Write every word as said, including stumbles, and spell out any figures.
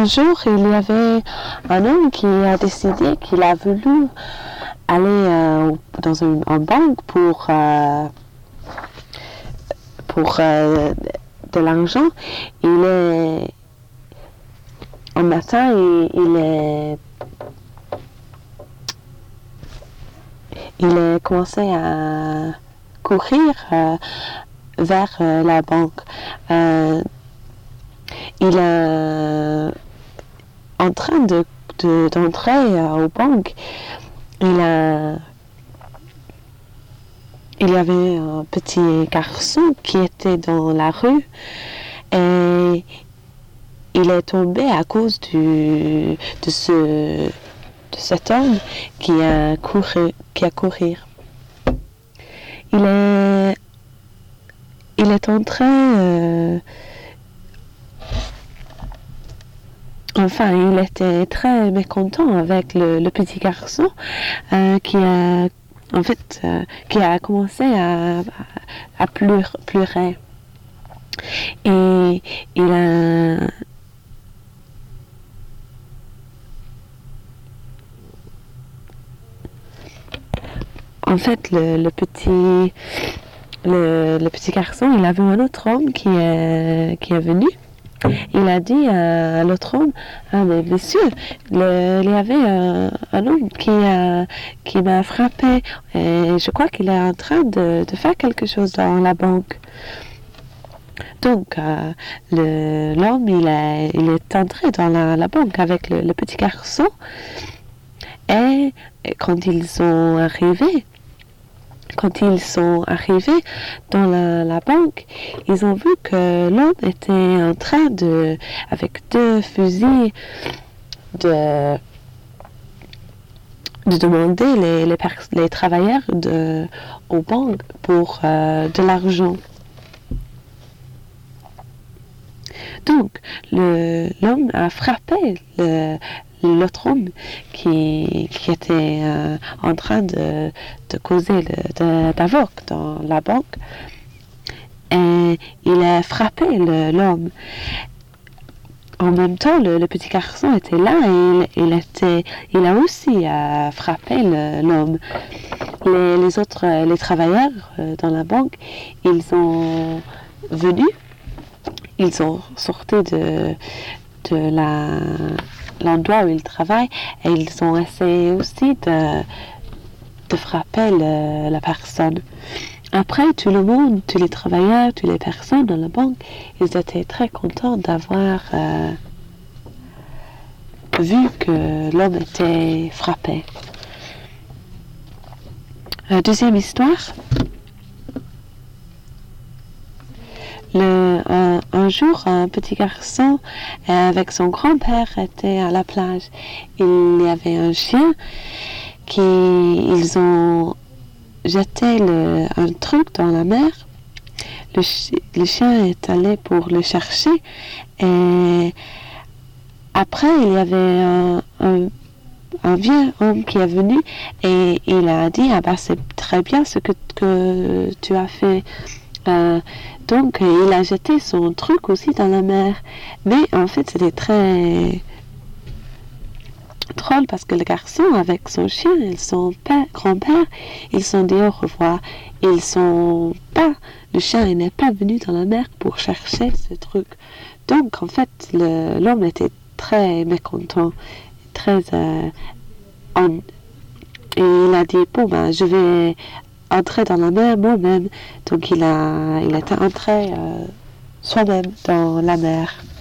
un jour, il y avait un homme qui a décidé qu'il a voulu aller euh, dans une, une banque pour, euh, pour euh, de l'argent. Il est... Un matin, il, il est... Il a commencé à courir euh, vers euh, la banque. Euh, il est en train de, de, d'entrer euh, aux banques. Il, a, il y avait un petit garçon qui était dans la rue et il est tombé à cause du, de, ce, de cet homme qui a couru. Qui a couru. Il est, il est entré, euh, enfin, il était très mécontent avec le, le petit garçon euh, qui a, en fait, euh, qui a commencé à, à pleurer, pleurer. Et il a En fait, le, le petit le, le petit garçon, il a vu un autre homme qui est, qui est venu. Il a dit à, à l'autre homme, ah mais monsieur, le, il y avait un, un homme qui, a, qui m'a frappé et je crois qu'il est en train de, de faire quelque chose dans la banque. Donc, euh, le, l'homme, il est, il est entré dans la, la banque avec le, le petit garçon et quand ils sont arrivés, Quand ils sont arrivés dans la, la banque, ils ont vu que l'homme était en train de, avec deux fusils, de, de demander les, les, pers- les travailleurs de, aux banques pour euh, de l'argent. Donc, le, l'homme a frappé le, l'autre homme qui, qui était euh, en train de, de causer le, de, d'avoc dans la banque. Et il a frappé le, l'homme. En même temps, le, le petit garçon était là et il, il, était, il a aussi euh, frappé le, l'homme. Les, les autres, les travailleurs euh, dans la banque, ils sont venus, ils sont sortis de, de la... l'endroit où ils travaillent et ils ont essayé aussi de, de frapper le, la personne. Après, tout le monde, tous les travailleurs, toutes les personnes dans la banque, ils étaient très contents d'avoir euh, vu que l'homme était frappé. La deuxième histoire. Le, un, un jour, un petit garçon euh, avec son grand-père était à la plage. Il y avait un chien qui, ils ont jeté le, un truc dans la mer. Le, chi, le chien est allé pour le chercher et après il y avait un, un, un vieux homme qui est venu et il a dit ah bah c'est très bien ce que, que tu as fait. Euh, donc il a jeté son truc aussi dans la mer, mais en fait c'était très drôle parce que le garçon avec son chien et son père, grand-père, ils sont dit au revoir. Ils sont pas, le chien il n'est pas venu dans la mer pour chercher ce truc. Donc en fait le, l'homme était très mécontent, très euh, en, et il a dit bon ben je vais entrer dans la mer moi-même. Donc il a, il était entré euh, soi-même dans la mer.